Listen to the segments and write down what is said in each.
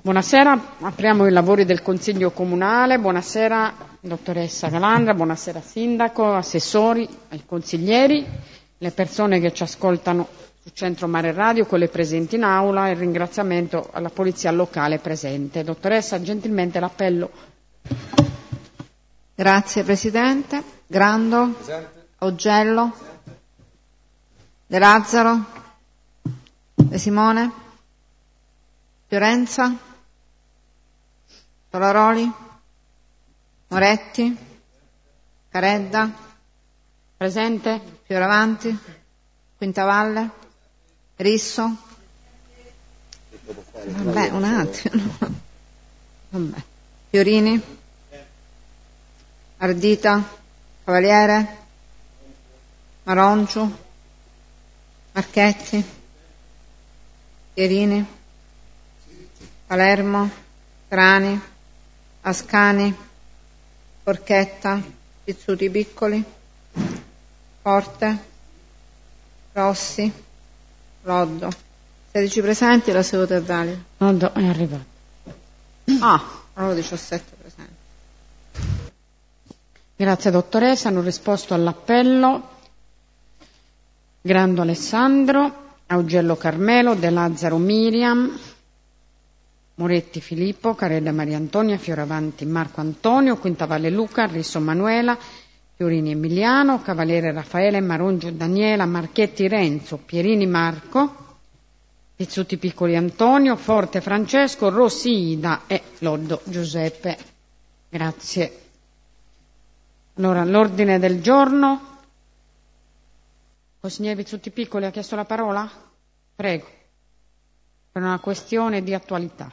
Buonasera, apriamo i lavori del Consiglio Comunale. Buonasera dottoressa Calandra, buonasera Sindaco, assessori, ai consiglieri, le persone che ci ascoltano su Centro Mare Radio, quelle presenti in aula, e il ringraziamento alla Polizia Locale presente. Dottoressa, gentilmente l'appello. Grazie Presidente. Grando, Augello, De Lazzaro, De Simone, Fiorenza, Solaroli, Moretti, Caredda, presente, Fioravanti, Quintavalle, Risso. Vabbè, un attimo. Vabbè. Fiorini, Ardita, Cavaliere, Maronciu, Marchetti, Pierini, Palermo, Trani, Ascani, Porchetta, Pizzuti Piccoli, Forte, Rossi, Loddo. 16 presenti, la seduta è valida. Loddo è arrivato. Allora 17 presenti. Grazie dottoressa, hanno risposto all'appello Grando Alessandro, Augello Carmelo, De Lazzaro Miriam, Moretti Filippo, Caredda Maria Antonia, Fioravanti Marco Antonio, Quintavalle Luca, Risso Manuela, Fiorini Emiliano, Cavaliere Raffaele, Marongio Daniela, Marchetti Renzo, Pierini Marco, Pizzuti Piccoli Antonio, Forte Francesco, Rossi Ida e Loddo Giuseppe. Grazie. Allora, l'ordine del giorno. Consigliere Pizzuti Piccoli ha chiesto la parola? Prego. Per una questione di attualità.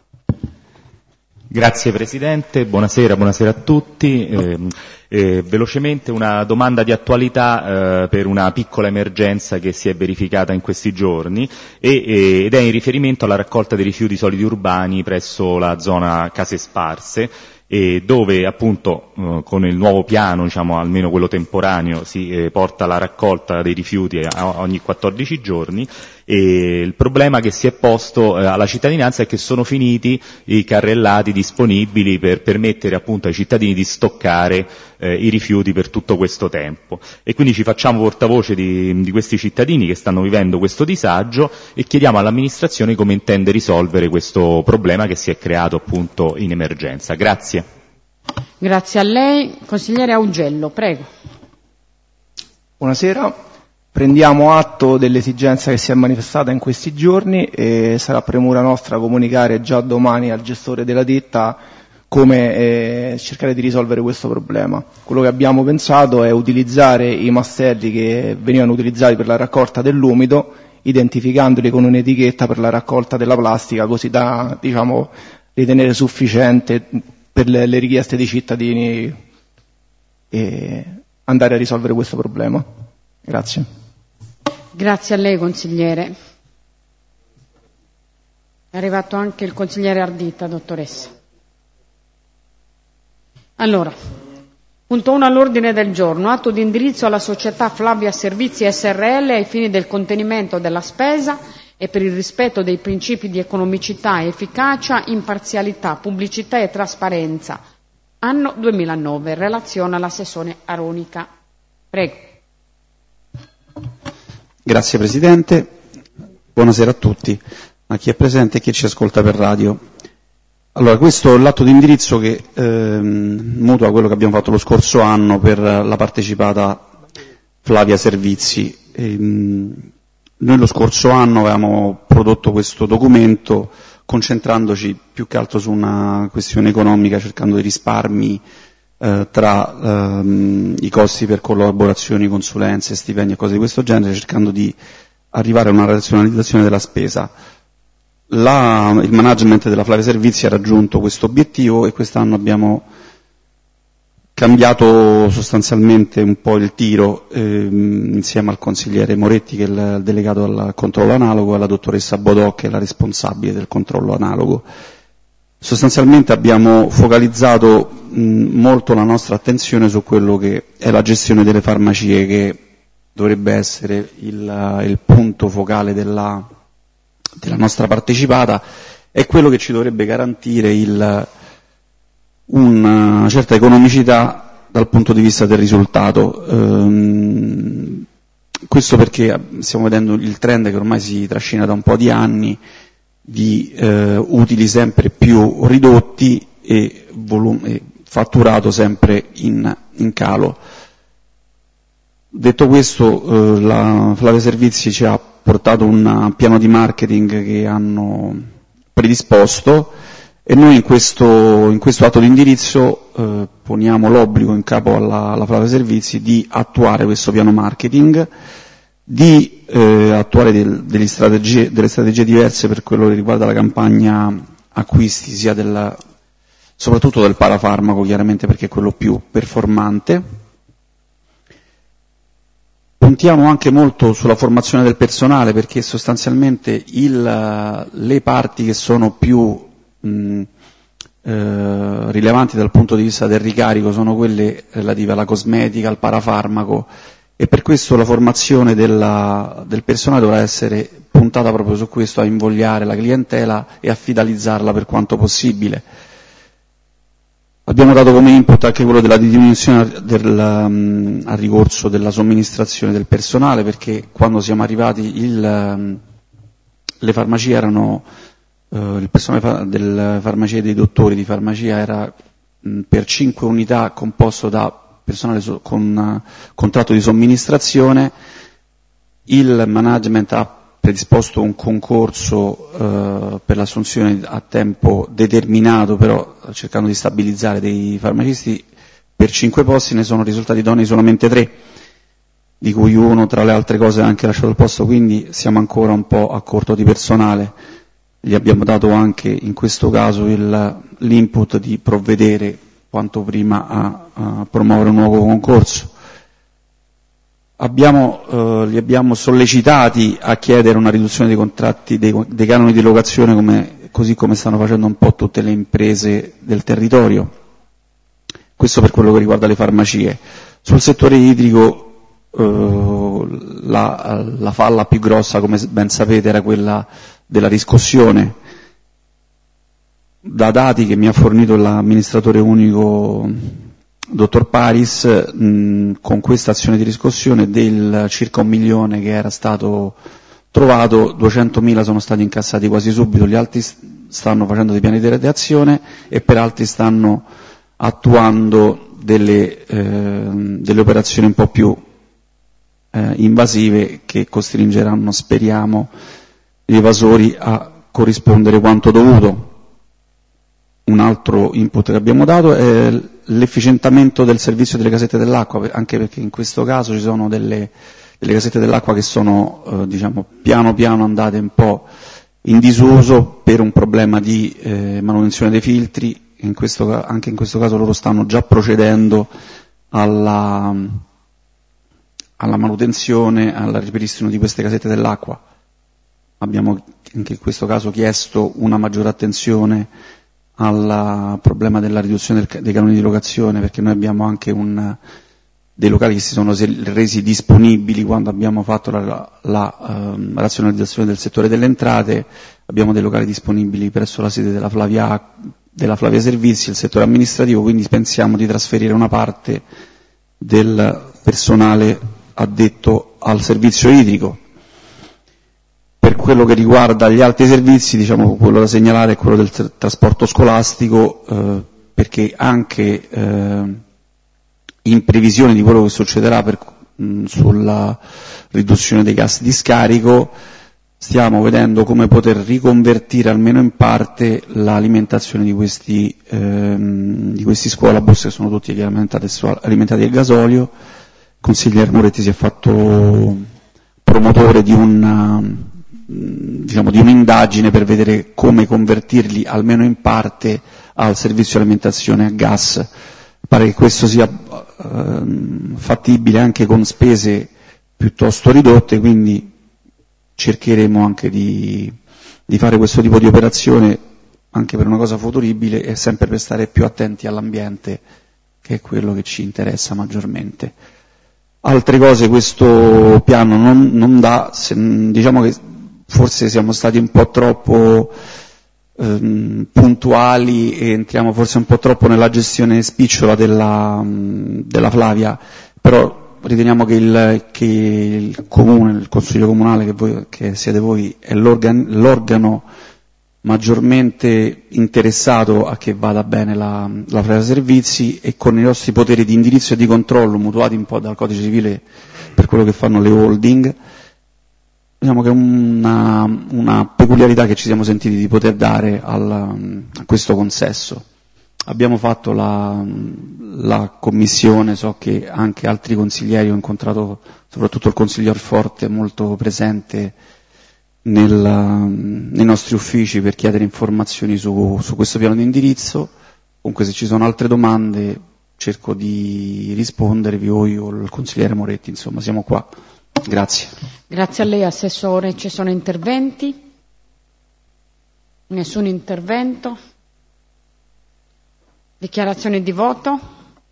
Grazie Presidente, buonasera a tutti. Velocemente una domanda di attualità per una piccola emergenza che si è verificata in questi giorni ed è in riferimento alla raccolta dei rifiuti solidi urbani presso la zona Case Sparse, dove appunto con il nuovo piano, diciamo almeno quello temporaneo, si porta la raccolta dei rifiuti ogni 14 giorni. E il problema che si è posto alla cittadinanza è che sono finiti i carrellati disponibili per permettere appunto ai cittadini di stoccare i rifiuti per tutto questo tempo, e quindi ci facciamo portavoce di questi cittadini che stanno vivendo questo disagio e chiediamo all'amministrazione come intende risolvere questo problema che si è creato appunto in emergenza. Grazie. Grazie a lei. Consigliere Augello, prego. Buonasera. Prendiamo atto dell'esigenza che si è manifestata in questi giorni e sarà premura nostra comunicare già domani al gestore della ditta come cercare di risolvere questo problema. Quello che abbiamo pensato è utilizzare i mastelli che venivano utilizzati per la raccolta dell'umido, identificandoli con un'etichetta per la raccolta della plastica, così da, diciamo, ritenere sufficiente per le richieste dei cittadini e andare a risolvere questo problema. Grazie. Grazie a lei consigliere. È arrivato anche il consigliere Ardita, dottoressa. Allora, punto 1 all'ordine del giorno, atto di indirizzo alla società Flavia Servizi SRL ai fini del contenimento della spesa e per il rispetto dei principi di economicità, efficacia, imparzialità, pubblicità e trasparenza. Anno 2009, relazione all'assessore Aronica. Prego. Grazie Presidente, buonasera a tutti, a chi è presente e chi ci ascolta per radio. Allora, questo è l'atto di indirizzo che mutua quello che abbiamo fatto lo scorso anno per la partecipata Flavia Servizi. Noi lo scorso anno avevamo prodotto questo documento concentrandoci più che altro su una questione economica, cercando di risparmi tra i costi per collaborazioni, consulenze, stipendi e cose di questo genere, cercando di arrivare a una razionalizzazione della spesa. Il management della Flavia Servizi ha raggiunto questo obiettivo e quest'anno abbiamo cambiato sostanzialmente un po' il tiro insieme al consigliere Moretti, che è il delegato al controllo analogo, e alla dottoressa Bodò, che è la responsabile del controllo analogo. Sostanzialmente abbiamo focalizzato molto la nostra attenzione su quello che è la gestione delle farmacie, che dovrebbe essere il punto focale della nostra partecipata, è quello che ci dovrebbe garantire una certa economicità dal punto di vista del risultato. Questo perché stiamo vedendo il trend che ormai si trascina da un po' di anni di utili sempre più ridotti e fatturato sempre in calo. Detto questo, la Flavia Servizi ci ha portato un piano di marketing che hanno predisposto e noi in questo atto di indirizzo poniamo l'obbligo in capo alla Flavia Servizi di attuare questo piano marketing, di attuare delle strategie diverse per quello che riguarda la campagna acquisti, soprattutto del parafarmaco, chiaramente perché è quello più performante. Puntiamo anche molto sulla formazione del personale, perché sostanzialmente le parti che sono più rilevanti dal punto di vista del ricarico sono quelle relative alla cosmetica, al parafarmaco, e per questo la formazione del personale dovrà essere puntata proprio su questo, a invogliare la clientela e a fidelizzarla per quanto possibile. Abbiamo dato come input anche quello della diminuzione al ricorso della somministrazione del personale, perché quando siamo arrivati le farmacie erano, il personale delle farmacie dei dottori di farmacia era per 5 unità composto da personale con contratto di somministrazione. Il management ha predisposto un concorso per l'assunzione a tempo determinato, però cercando di stabilizzare dei farmacisti per 5 posti, ne sono risultati idonei solamente 3, di cui uno tra le altre cose ha anche lasciato il posto, quindi siamo ancora un po' a corto di personale. Gli abbiamo dato anche in questo caso l'input di provvedere quanto prima a promuovere un nuovo concorso. Li abbiamo sollecitati a chiedere una riduzione dei contratti, dei canoni di locazione, così come stanno facendo un po' tutte le imprese del territorio. Questo per quello che riguarda le farmacie. Sul settore idrico la falla più grossa, come ben sapete, era quella della riscossione. Da dati che mi ha fornito l'amministratore unico dottor Paris, con questa azione di riscossione del circa 1 milione che era stato trovato, 200.000 sono stati incassati quasi subito, gli altri stanno facendo dei piani di redazione e per altri stanno attuando delle operazioni un po' più invasive che costringeranno, speriamo, gli evasori a corrispondere quanto dovuto. Un altro input che abbiamo dato è l'efficientamento del servizio delle casette dell'acqua, anche perché in questo caso ci sono delle casette dell'acqua che sono piano piano andate un po' in disuso per un problema di manutenzione dei filtri. Anche in questo caso loro stanno già procedendo alla manutenzione, al ripristino di queste casette dell'acqua. Abbiamo anche in questo caso chiesto una maggiore attenzione al problema della riduzione dei canoni di locazione, perché noi abbiamo anche dei locali che si sono resi disponibili quando abbiamo fatto la razionalizzazione del settore delle entrate. Abbiamo dei locali disponibili presso la sede della Flavia Servizi, il settore amministrativo, quindi pensiamo di trasferire una parte del personale addetto al servizio idrico. Per quello che riguarda gli altri servizi, quello da segnalare è quello del trasporto scolastico, perché anche in previsione di quello che succederà sulla riduzione dei gas di scarico, stiamo vedendo come poter riconvertire almeno in parte l'alimentazione di questi scuolabus, che sono tutti alimentati a gasolio. Il consigliere Moretti si è fatto promotore di un'indagine per vedere come convertirli almeno in parte al servizio di alimentazione a gas. Pare che questo sia fattibile anche con spese piuttosto ridotte, quindi cercheremo anche di fare questo tipo di operazione anche per una cosa futuribile e sempre per stare più attenti all'ambiente, che è quello che ci interessa maggiormente. Altre cose questo piano non dà, diciamo che forse siamo stati un po' troppo puntuali e entriamo forse un po' troppo nella gestione spicciola della Flavia, però riteniamo che il comune, il consiglio comunale che siete voi, è l'organo maggiormente interessato a che vada bene la Flavia Servizi, e con i nostri poteri di indirizzo e di controllo mutuati un po' dal codice civile per quello che fanno le holding, diciamo che è una peculiarità che ci siamo sentiti di poter dare a questo consesso. Abbiamo fatto la commissione, so che anche altri consiglieri, ho incontrato soprattutto il consiglier Forte molto presente nei nostri uffici per chiedere informazioni su questo piano di indirizzo. Comunque se ci sono altre domande cerco di rispondervi, o io o il consigliere Moretti, insomma siamo qua. Grazie. Grazie a lei, Assessore. Ci sono interventi? Nessun intervento? Dichiarazioni di voto?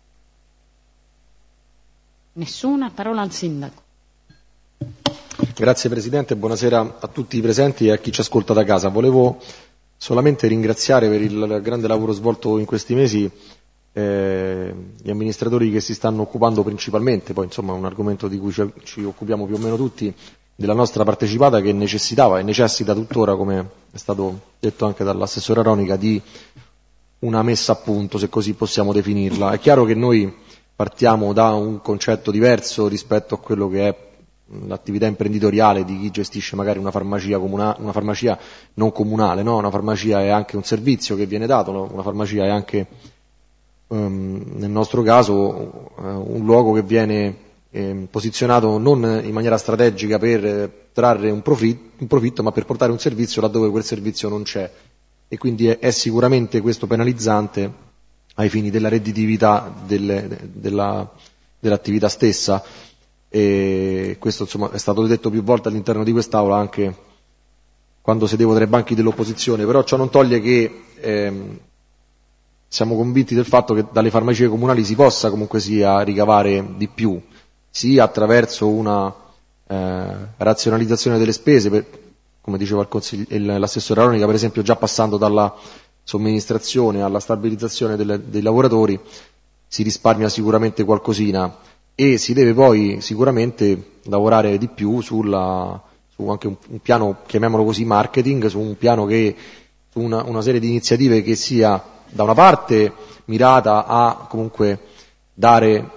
Nessuna? Parola al Sindaco. Grazie Presidente, buonasera a tutti i presenti e a chi ci ascolta da casa. Volevo solamente ringraziare per il grande lavoro svolto in questi mesi gli amministratori che si stanno occupando principalmente, poi insomma è un argomento di cui ci occupiamo più o meno tutti, della nostra partecipata, che necessitava e necessita tuttora, come è stato detto anche dall'assessore Aronica, di una messa a punto, se così possiamo definirla. È chiaro che noi partiamo da un concetto diverso rispetto a quello che è l'attività imprenditoriale di chi gestisce magari una farmacia una farmacia non comunale, no? Una farmacia è anche un servizio che viene dato, no? Una farmacia è anche nel nostro caso un luogo che viene posizionato non in maniera strategica per trarre un profitto, ma per portare un servizio laddove quel servizio non c'è, e quindi è sicuramente questo penalizzante ai fini della redditività dell'attività stessa, e questo insomma è stato detto più volte all'interno di quest'Aula, anche quando sedevo tra i banchi dell'opposizione, però ciò non toglie che siamo convinti del fatto che dalle farmacie comunali si possa comunque sia ricavare di più, sia attraverso una razionalizzazione delle spese, come diceva l'assessore Aronica, per esempio, già passando dalla somministrazione alla stabilizzazione dei lavoratori, si risparmia sicuramente qualcosina, e si deve poi sicuramente lavorare di più su anche un piano, chiamiamolo così, marketing, su un piano su una serie di iniziative che sia da una parte mirata a comunque dare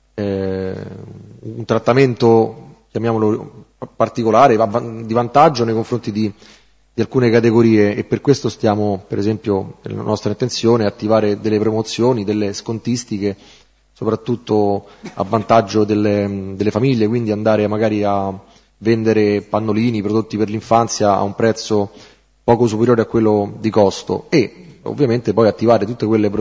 un trattamento, chiamiamolo particolare, di vantaggio nei confronti di alcune categorie, e per questo stiamo, per esempio, nella nostra intenzione, attivare delle promozioni, delle scontistiche, soprattutto a vantaggio delle famiglie, quindi andare magari a vendere pannolini, prodotti per l'infanzia a un prezzo poco superiore a quello di costo, e ovviamente poi attivare tutte quelle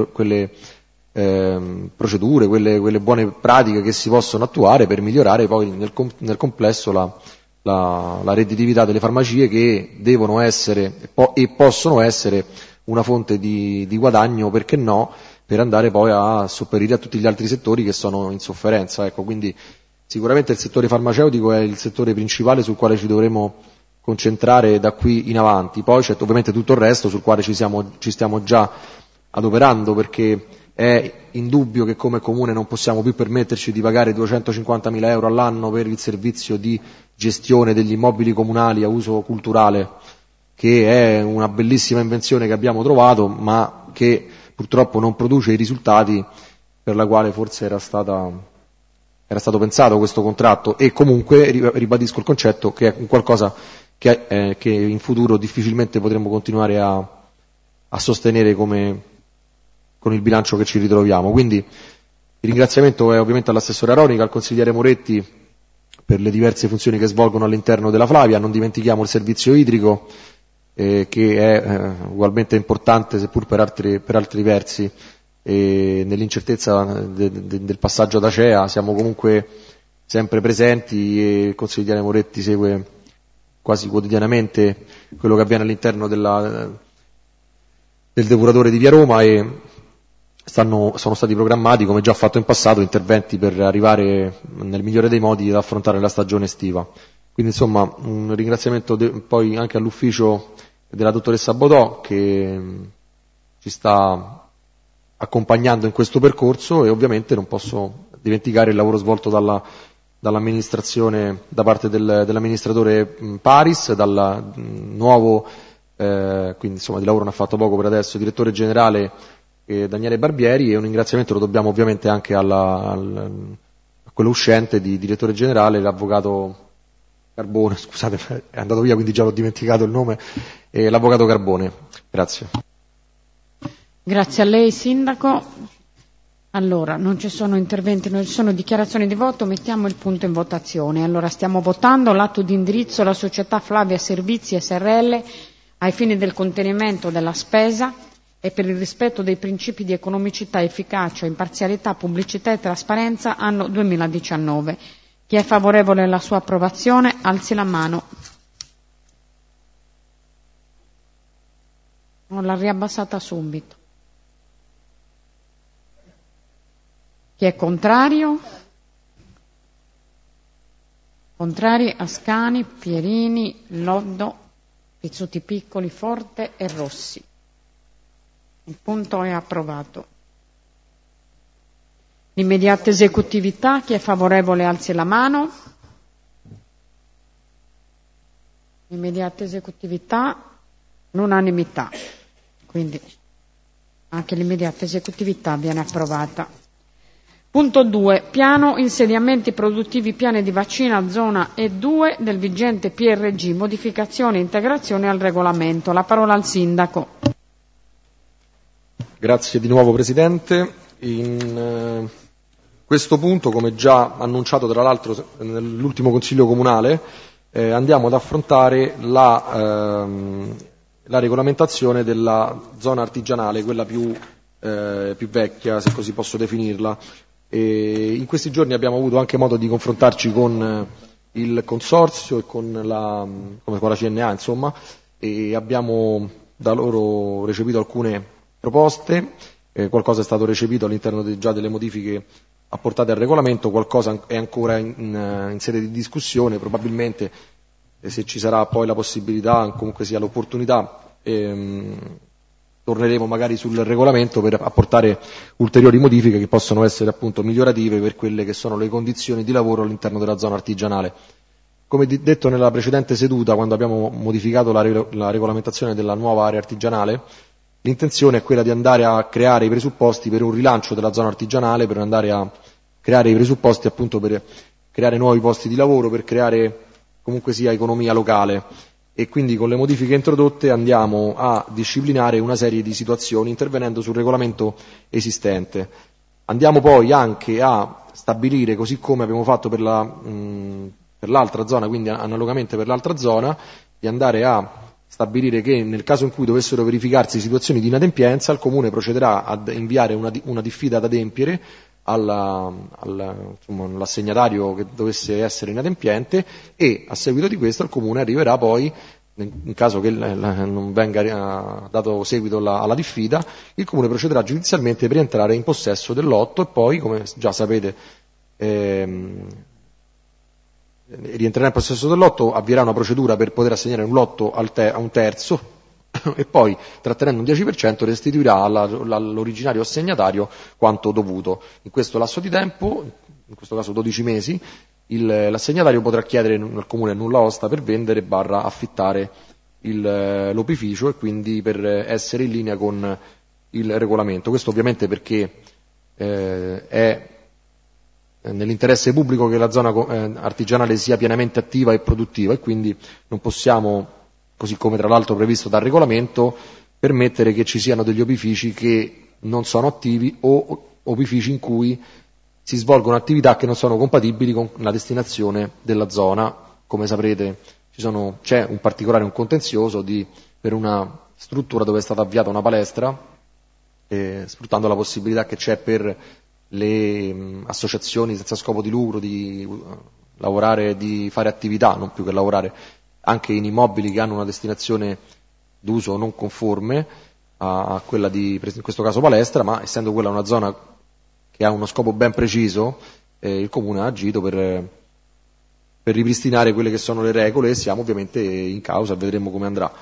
procedure, quelle buone pratiche che si possono attuare per migliorare poi nel complesso la redditività delle farmacie, che devono essere e possono essere una fonte di guadagno, perché no, per andare poi a sopperire a tutti gli altri settori che sono in sofferenza. Ecco, quindi sicuramente il settore farmaceutico è il settore principale sul quale ci dovremo concentrare da qui in avanti. Poi c'è ovviamente tutto il resto sul quale ci stiamo già adoperando, perché è indubbio che come comune non possiamo più permetterci di pagare 250.000 euro all'anno per il servizio di gestione degli immobili comunali a uso culturale, che è una bellissima invenzione che abbiamo trovato, ma che purtroppo non produce i risultati per la quale forse era stato pensato questo contratto, e comunque ribadisco il concetto che è qualcosa che in futuro difficilmente potremo continuare a sostenere con il bilancio che ci ritroviamo. Quindi il ringraziamento è ovviamente all'assessore Aronica, al consigliere Moretti per le diverse funzioni che svolgono all'interno della Flavia. Non dimentichiamo il servizio idrico, che è ugualmente importante, seppur per altri versi, e nell'incertezza del passaggio ad Acea siamo comunque sempre presenti, e il consigliere Moretti segue quasi quotidianamente quello che avviene all'interno del depuratore di Via Roma, e sono stati programmati, come già fatto in passato, interventi per arrivare nel migliore dei modi ad affrontare la stagione estiva. Quindi insomma un ringraziamento poi anche all'ufficio della dottoressa Bodò che ci sta accompagnando in questo percorso, e ovviamente non posso dimenticare il lavoro svolto dall'amministrazione, da parte dell'amministratore Paris, dal nuovo, quindi insomma di lavoro ne ha fatto poco per adesso, direttore generale Daniele Barbieri, e un ringraziamento lo dobbiamo ovviamente anche a quello uscente di direttore generale, l'avvocato Carbone, scusate, è andato via quindi già l'ho dimenticato il nome, l'avvocato Carbone. Grazie. Grazie a lei, Sindaco. Allora, non ci sono interventi, non ci sono dichiarazioni di voto, mettiamo il punto in votazione. Allora, stiamo votando l'atto di indirizzo alla società Flavia Servizi SRL ai fini del contenimento della spesa e per il rispetto dei principi di economicità, efficacia, imparzialità, pubblicità e trasparenza anno 2019. Chi è favorevole alla sua approvazione, alzi la mano. L'ha riabbassata subito. Chi è contrario? Contrari Ascani, Pierini, Loddo, Pizzuti Piccoli, Forte e Rossi. Il punto è approvato. L'immediata esecutività, chi è favorevole alzi la mano. L'immediata esecutività, l'unanimità. Quindi anche l'immediata esecutività viene approvata. Punto 2. Piano insediamenti produttivi piani di Vaccina zona E2 del vigente PRG, modificazione e integrazione al regolamento. La parola al Sindaco. Grazie di nuovo Presidente. In questo punto, come già annunciato tra l'altro nell'ultimo Consiglio Comunale, andiamo ad affrontare la regolamentazione della zona artigianale, quella più vecchia, se così posso definirla. In questi giorni abbiamo avuto anche modo di confrontarci con il Consorzio e con la CNA, insomma, e abbiamo da loro recepito alcune proposte, qualcosa è stato recepito all'interno già delle modifiche apportate al regolamento, qualcosa è ancora in sede di discussione, probabilmente se ci sarà poi la possibilità, comunque sia l'opportunità, torneremo magari sul regolamento per apportare ulteriori modifiche che possono essere appunto migliorative per quelle che sono le condizioni di lavoro all'interno della zona artigianale. Come detto nella precedente seduta, quando abbiamo modificato la regolamentazione della nuova area artigianale, l'intenzione è quella di andare a creare i presupposti per un rilancio della zona artigianale, per andare a creare i presupposti appunto per creare nuovi posti di lavoro, per creare comunque sia economia locale. E quindi con le modifiche introdotte andiamo a disciplinare una serie di situazioni intervenendo sul regolamento esistente. Andiamo poi anche a stabilire, così come abbiamo fatto per l'altra zona, quindi analogamente per l'altra zona, di andare a stabilire che nel caso in cui dovessero verificarsi situazioni di inadempienza, il Comune procederà ad inviare una diffida ad adempiere all'assegnatario che dovesse essere inadempiente, e a seguito di questo il Comune arriverà poi, in caso che non venga dato seguito alla diffida, il Comune procederà giudizialmente per entrare in possesso del lotto e poi, come già sapete, rientrerà in possesso del lotto, avvierà una procedura per poter assegnare un lotto a un terzo e poi, trattenendo un 10%, restituirà all'originario assegnatario quanto dovuto. In questo lasso di tempo, in questo caso 12 mesi, l'assegnatario potrà chiedere al Comune nulla osta per vendere / affittare l'opificio, e quindi per essere in linea con il regolamento. Questo ovviamente perché è nell'interesse pubblico che la zona artigianale sia pienamente attiva e produttiva, e quindi non possiamo, così come tra l'altro previsto dal regolamento, permettere che ci siano degli opifici che non sono attivi o opifici in cui si svolgono attività che non sono compatibili con la destinazione della zona. Come saprete c'è un contenzioso per una struttura dove è stata avviata una palestra, sfruttando la possibilità che c'è per le associazioni senza scopo di lucro di lavorare, di fare attività, non più che lavorare, anche in immobili che hanno una destinazione d'uso non conforme a quella in questo caso palestra, ma essendo quella una zona che ha uno scopo ben preciso, il Comune ha agito per ripristinare quelle che sono le regole, e siamo ovviamente in causa e vedremo come andrà.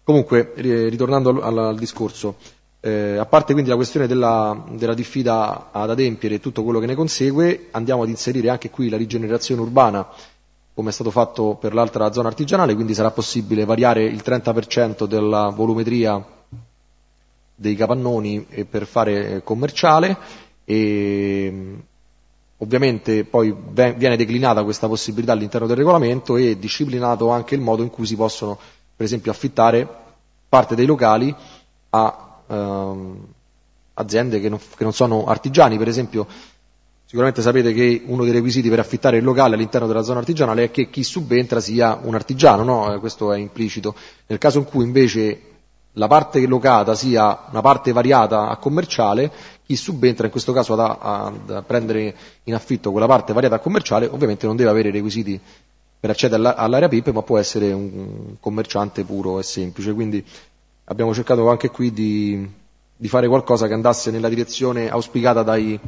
Comunque, ritornando al discorso, a parte quindi la questione della diffida ad adempiere e tutto quello che ne consegue, andiamo ad inserire anche qui la rigenerazione urbana, come è stato fatto per l'altra zona artigianale, quindi sarà possibile variare il 30% della volumetria dei capannoni per fare commerciale, e ovviamente poi viene declinata questa possibilità all'interno del regolamento e disciplinato anche il modo in cui si possono, per esempio, affittare parte dei locali a aziende che non sono artigiani. Per esempio, sicuramente sapete che uno dei requisiti per affittare il locale all'interno della zona artigianale è che chi subentra sia un artigiano, no? Questo è implicito. Nel caso in cui invece la parte locata sia una parte variata a commerciale, chi subentra in questo caso ad prendere in affitto quella parte variata a commerciale ovviamente non deve avere i requisiti per accedere all'area PIP, ma può essere un commerciante puro e semplice. Quindi abbiamo cercato anche qui di fare qualcosa che andasse nella direzione auspicata dai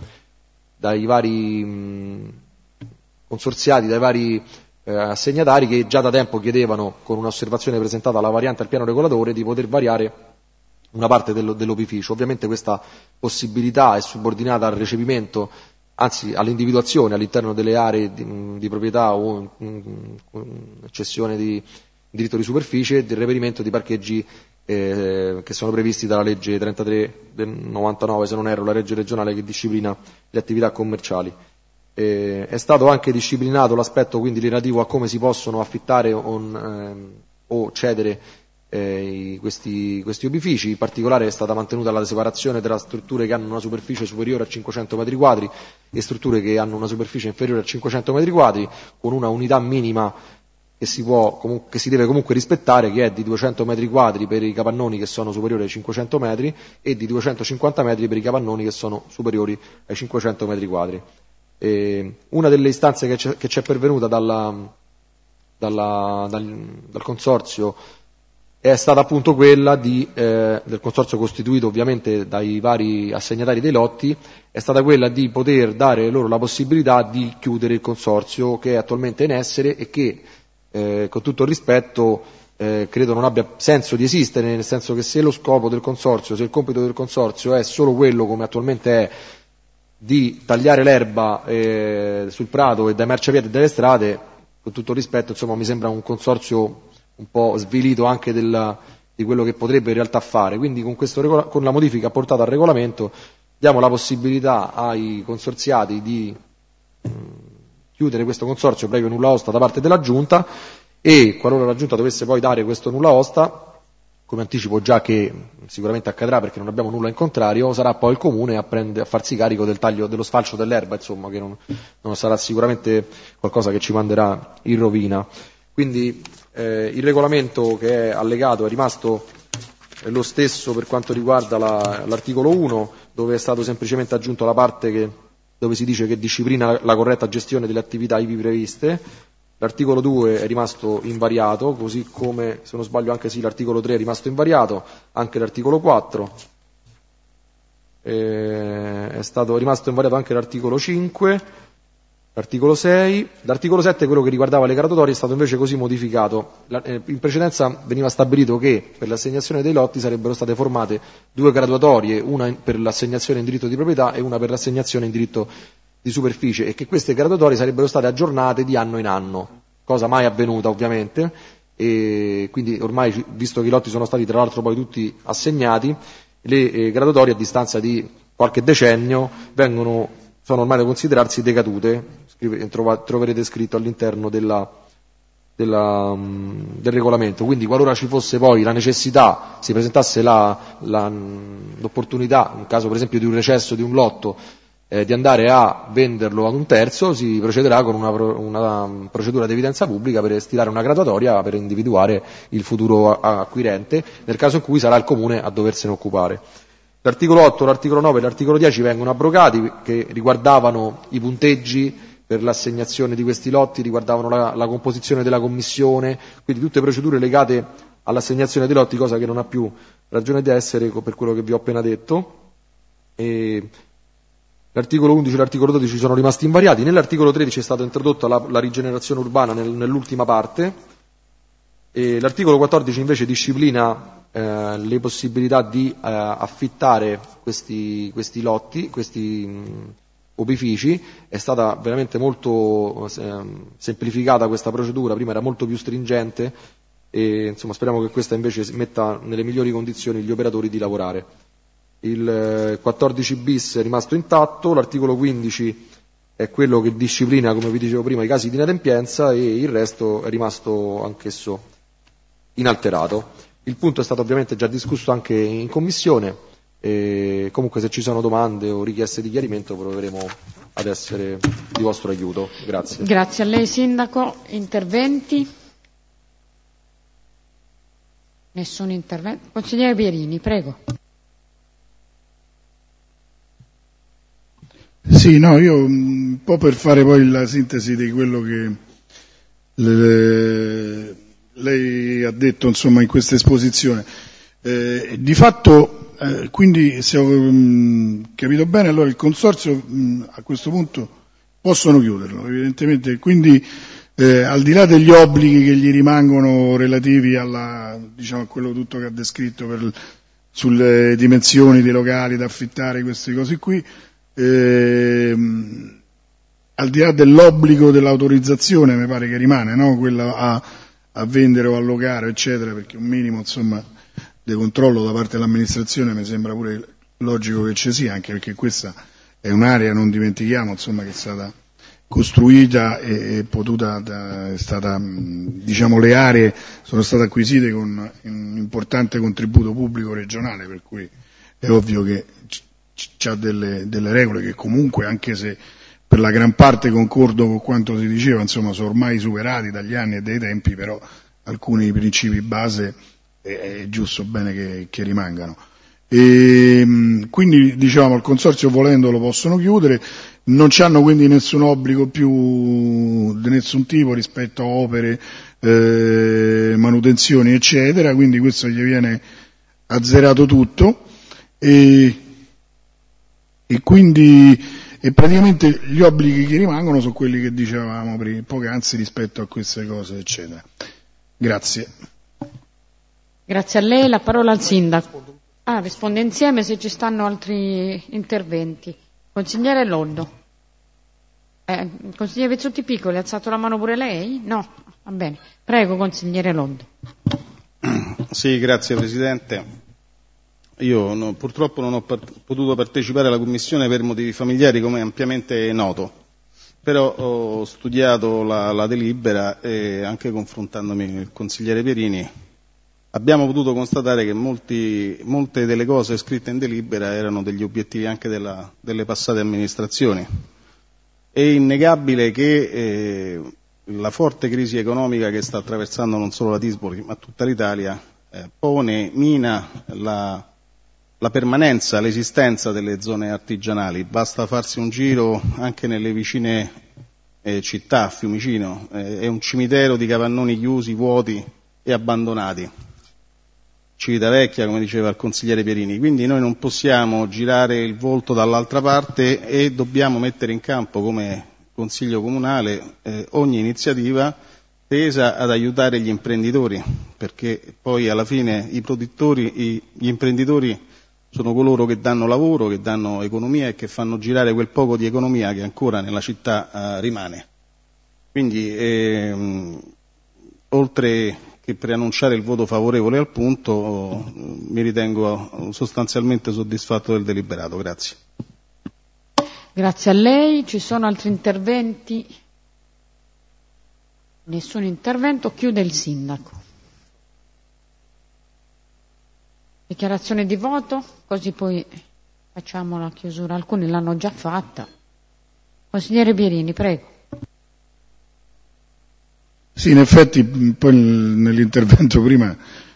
vari consorziati, dai vari assegnatari, che già da tempo chiedevano, con un'osservazione presentata alla variante al piano regolatore, di poter variare una parte dell'opificio. Ovviamente questa possibilità è subordinata al recepimento, anzi all'individuazione all'interno delle aree di proprietà o cessione di diritto di superficie del reperimento di parcheggi che sono previsti dalla legge 33 del 99, se non erro, la legge regionale che disciplina le attività commerciali. È stato anche disciplinato l'aspetto quindi relativo a come si possono affittare o cedere questi opifici. In particolare è stata mantenuta la separazione tra strutture che hanno una superficie superiore a 500 metri quadri e strutture che hanno una superficie inferiore a 500 metri quadri, con una unità minima che si deve comunque rispettare, che è di 200 metri quadri per i capannoni che sono superiori ai 500 metri e di 250 metri per i capannoni che sono superiori ai 500 metri quadri. Una delle istanze che ci è pervenuta dal consorzio è stata appunto quella del consorzio costituito ovviamente dai vari assegnatari dei lotti, è stata quella di poter dare loro la possibilità di chiudere il consorzio che è attualmente in essere e che, con tutto il rispetto, credo non abbia senso di esistere, nel senso che se lo scopo del consorzio, se il compito del consorzio è solo quello, come attualmente è, di tagliare l'erba sul prato e dai marciapiedi e dalle strade, con tutto il rispetto, insomma, mi sembra un consorzio un po' svilito anche di quello che potrebbe in realtà fare. Quindi con la modifica apportata al regolamento diamo la possibilità ai consorziati di chiudere questo consorzio previo nulla osta da parte della Giunta, e qualora la Giunta dovesse poi dare questo nulla osta, come anticipo già che sicuramente accadrà perché non abbiamo nulla in contrario, sarà poi il Comune a farsi carico del taglio, dello sfalcio dell'erba, insomma, che non sarà sicuramente qualcosa che ci manderà in rovina. Quindi il regolamento che è allegato è rimasto lo stesso per quanto riguarda l'articolo 1, dove è stato semplicemente aggiunto la parte dove si dice che disciplina la corretta gestione delle attività ivi previste. L'articolo 2 è rimasto invariato, così come, se non sbaglio, anche sì, l'articolo 3 è rimasto invariato, anche l'articolo 4. È rimasto invariato anche l'articolo 5, l'articolo 6. L'articolo 7, quello che riguardava le graduatorie, è stato invece così modificato. In precedenza veniva stabilito che per l'assegnazione dei lotti sarebbero state formate 2 graduatorie, una per l'assegnazione in diritto di proprietà e una per l'assegnazione in diritto di superficie, e che queste graduatorie sarebbero state aggiornate di anno in anno, cosa mai avvenuta ovviamente, e quindi ormai, visto che i lotti sono stati tra l'altro poi tutti assegnati, le graduatorie a distanza di qualche decennio sono ormai da considerarsi decadute. Troverete scritto all'interno del regolamento. Quindi qualora ci fosse poi la necessità, si presentasse l'opportunità, in caso per esempio di un recesso di un lotto, di andare a venderlo ad un terzo, si procederà con una procedura di evidenza pubblica per stilare una graduatoria per individuare il futuro acquirente, nel caso in cui sarà il Comune a doversene occupare. L'articolo 8, l'articolo 9 e l'articolo 10 vengono abrogati, che riguardavano i punteggi per l'assegnazione di questi lotti, riguardavano la composizione della commissione, quindi tutte procedure legate all'assegnazione dei lotti, cosa che non ha più ragione di essere per quello che vi ho appena detto. L'articolo 11 e l'articolo 12 sono rimasti invariati. Nell'articolo 13 è stata introdotta la rigenerazione urbana nell'ultima parte, L'articolo 14 invece disciplina le possibilità di affittare questi lotti, questi opifici. È stata veramente molto semplificata questa procedura, prima era molto più stringente e insomma speriamo che questa invece metta nelle migliori condizioni gli operatori di lavorare. Il 14 bis è rimasto intatto, l'articolo 15 è quello che disciplina, come vi dicevo prima, i casi di inadempienza, e il resto è rimasto anch'esso inalterato. Il punto è stato ovviamente già discusso anche in commissione e comunque se ci sono domande o richieste di chiarimento proveremo ad essere di vostro aiuto. Grazie. Grazie a lei Sindaco. Interventi? Nessun intervento. Consigliere Pierini, prego. Sì, no, io un po' per fare poi la sintesi di quello che lei ha detto insomma in questa esposizione. Di fatto, quindi se ho capito bene, allora il consorzio a questo punto possono chiuderlo, evidentemente, quindi al di là degli obblighi che gli rimangono relativi a quello tutto che ha descritto sulle dimensioni dei locali da affittare, queste cose qui, al di là dell'obbligo dell'autorizzazione mi pare che rimane, no? Quella a vendere o allocare eccetera, perché un minimo insomma di controllo da parte dell'amministrazione mi sembra pure logico che ci sia, anche perché questa è un'area, non dimentichiamo insomma, che è stata costruita e potuta, è stata, diciamo, le aree sono state acquisite con un importante contributo pubblico regionale, per cui è ovvio che c'ha delle regole che comunque, anche se per la gran parte concordo con quanto si diceva, insomma, sono ormai superati dagli anni e dai tempi, però alcuni principi base è giusto bene che rimangano. E quindi diciamo il consorzio volendo lo possono chiudere, non c'hanno quindi nessun obbligo più di nessun tipo rispetto a opere, manutenzioni eccetera, quindi questo gli viene azzerato tutto e quindi praticamente gli obblighi che rimangono sono quelli che dicevamo poc'anzi rispetto a queste cose eccetera. Grazie. Grazie a lei, la parola al Sindaco. Risponde insieme se ci stanno altri interventi. Consigliere Loddo. Consigliere Pizzuti Piccoli, ha alzato la mano pure lei? No? Va bene. Prego, consigliere Loddo. Sì, grazie Presidente. Io purtroppo non ho potuto partecipare alla Commissione per motivi familiari, come è ampiamente noto, però ho studiato la delibera e anche confrontandomi con il consigliere Pierini abbiamo potuto constatare che molte delle cose scritte in delibera erano degli obiettivi anche delle passate amministrazioni. È innegabile che la forte crisi economica che sta attraversando non solo la Tisboli ma tutta l'Italia mina la permanenza, l'esistenza delle zone artigianali. Basta farsi un giro anche nelle vicine città, Fiumicino, è un cimitero di capannoni chiusi, vuoti e abbandonati. Civitavecchia, come diceva il consigliere Pierini, quindi noi non possiamo girare il volto dall'altra parte e dobbiamo mettere in campo come Consiglio Comunale ogni iniziativa tesa ad aiutare gli imprenditori, perché poi alla fine gli imprenditori sono coloro che danno lavoro, che danno economia e che fanno girare quel poco di economia che ancora nella città rimane. Quindi oltre che preannunciare il voto favorevole al punto, mi ritengo sostanzialmente soddisfatto del deliberato. Grazie. Grazie a lei. Ci sono altri interventi? Nessun intervento. Chiude il Sindaco. Dichiarazione di voto, così poi facciamo la chiusura. Alcuni l'hanno già fatta. Consigliere Pierini, prego. Sì, in effetti poi nell'intervento prima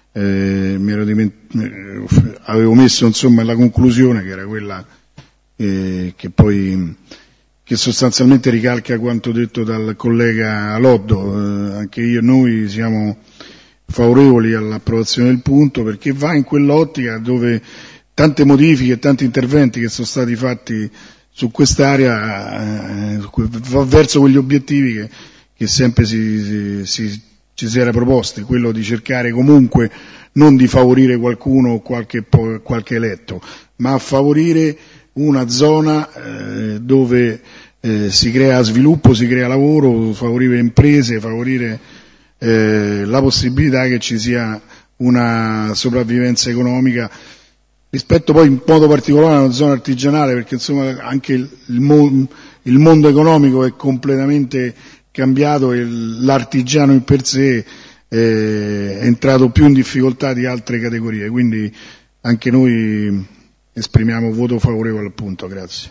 avevo messo insomma la conclusione, che era quella che sostanzialmente ricalca quanto detto dal collega Loddo. Anche noi siamo favorevoli all'approvazione del punto, perché va in quell'ottica dove tante modifiche e tanti interventi che sono stati fatti su quest'area va verso quegli obiettivi che sempre si ci si era proposti, quello di cercare comunque non di favorire qualcuno o qualche eletto, ma a favorire una zona dove si crea sviluppo, si crea lavoro, favorire imprese, favorire la possibilità che ci sia una sopravvivenza economica rispetto poi in modo particolare alla zona artigianale, perché insomma anche il mondo economico è completamente cambiato e l'artigiano in per sé è entrato più in difficoltà di altre categorie, quindi anche noi esprimiamo voto favorevole al punto. Grazie.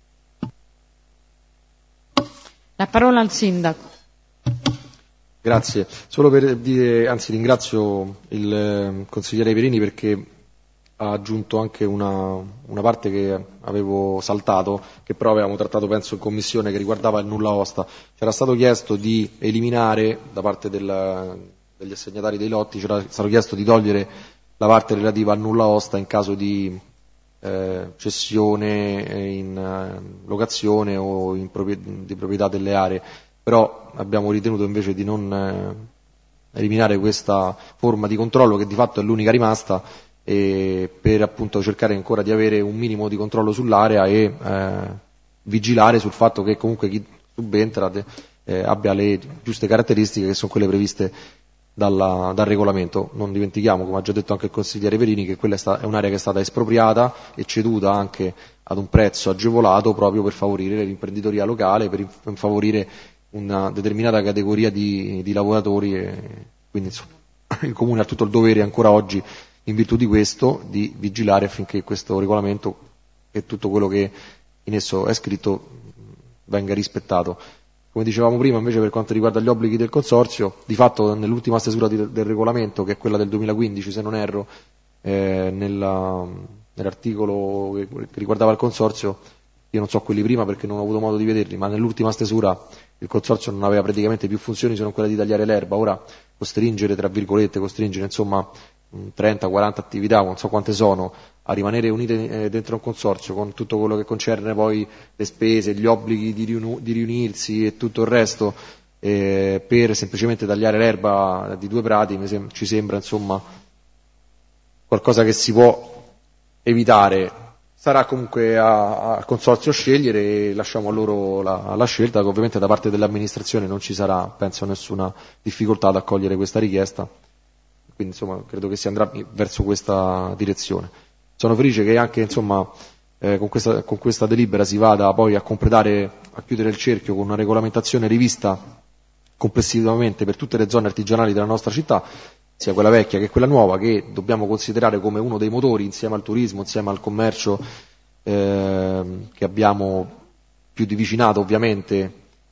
La parola al Sindaco. Grazie, solo per dire, anzi ringrazio il consigliere Perini perché ha aggiunto anche una parte che avevo saltato, che però avevamo trattato penso in commissione, che riguardava il nulla osta. C'era stato chiesto di eliminare da parte degli assegnatari dei lotti, c'era stato chiesto di togliere la parte relativa al nulla osta in caso di cessione in locazione o di proprietà delle aree, però abbiamo ritenuto invece di non eliminare questa forma di controllo che di fatto è l'unica rimasta, e per appunto cercare ancora di avere un minimo di controllo sull'area e vigilare sul fatto che comunque chi subentra abbia le giuste caratteristiche che sono quelle previste dal regolamento. Non dimentichiamo, come ha già detto anche il consigliere Perini, che quella è un'area che è stata espropriata e ceduta anche ad un prezzo agevolato proprio per favorire l'imprenditoria locale, per favorire una determinata categoria di lavoratori, e quindi insomma, il Comune ha tutto il dovere ancora oggi, in virtù di questo, di vigilare affinché questo regolamento e tutto quello che in esso è scritto venga rispettato. Come dicevamo prima, invece, per quanto riguarda gli obblighi del Consorzio, di fatto nell'ultima stesura del regolamento, che è quella del 2015 se non erro, nell'articolo che riguardava il Consorzio, io non so quelli prima perché non ho avuto modo di vederli, ma nell'ultima stesura il Consorzio non aveva praticamente più funzioni se non quella di tagliare l'erba. Ora costringere, tra virgolette, insomma 30-40 attività, non so quante sono, a rimanere unite dentro un consorzio con tutto quello che concerne poi le spese, gli obblighi di riunirsi e tutto il resto, per semplicemente tagliare l'erba di 2 prati, ci sembra insomma qualcosa che si può evitare. Sarà comunque al consorzio scegliere e lasciamo a loro la scelta, che ovviamente da parte dell'amministrazione non ci sarà, penso, nessuna difficoltà ad accogliere questa richiesta. Quindi insomma credo che si andrà verso questa direzione. Sono felice che anche insomma con questa delibera si vada poi a chiudere il cerchio con una regolamentazione rivista complessivamente per tutte le zone artigianali della nostra città, sia quella vecchia che quella nuova, che dobbiamo considerare come uno dei motori insieme al turismo, insieme al commercio che abbiamo più di vicinato ovviamente,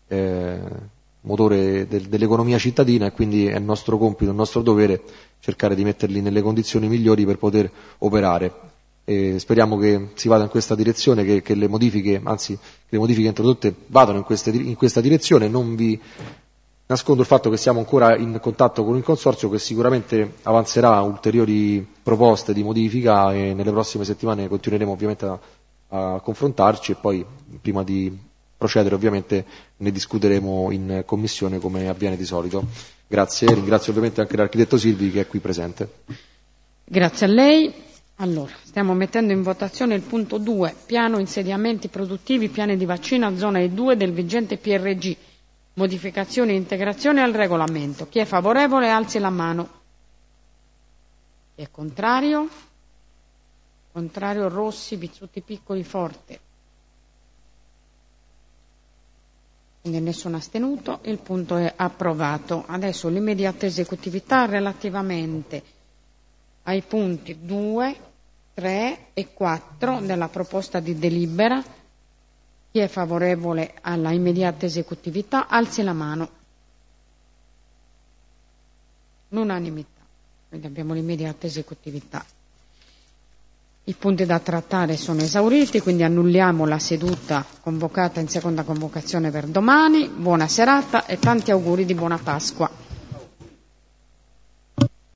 motore dell'economia cittadina, e quindi è il nostro compito, il nostro dovere cercare di metterli nelle condizioni migliori per poter operare. E speriamo che si vada in questa direzione, che le modifiche introdotte vadano in questa direzione. Non vi nascondo il fatto che siamo ancora in contatto con il Consorzio, che sicuramente avanzerà ulteriori proposte di modifica, e nelle prossime settimane continueremo ovviamente a confrontarci, e poi prima di procedere ovviamente ne discuteremo in commissione come avviene di solito. Grazie, ringrazio ovviamente anche l'architetto Silvi che è qui presente. Grazie a lei. Allora, stiamo mettendo in votazione il punto 2, piano insediamenti produttivi, piani di vaccino, zona E2 del vigente PRG, modificazione e integrazione al regolamento. Chi è favorevole alzi la mano. Chi è contrario? Contrario Rossi, Bizzuti Piccoli, Forte. Quindi nessuno astenuto, il punto è approvato. Adesso l'immediata esecutività relativamente ai punti 2, 3 e 4 della proposta di delibera. Chi è favorevole alla immediata esecutività alzi la mano. L'unanimità, quindi abbiamo l'immediata esecutività. I punti da trattare sono esauriti, quindi annulliamo la seduta convocata in seconda convocazione per domani. Buona serata e tanti auguri di buona Pasqua.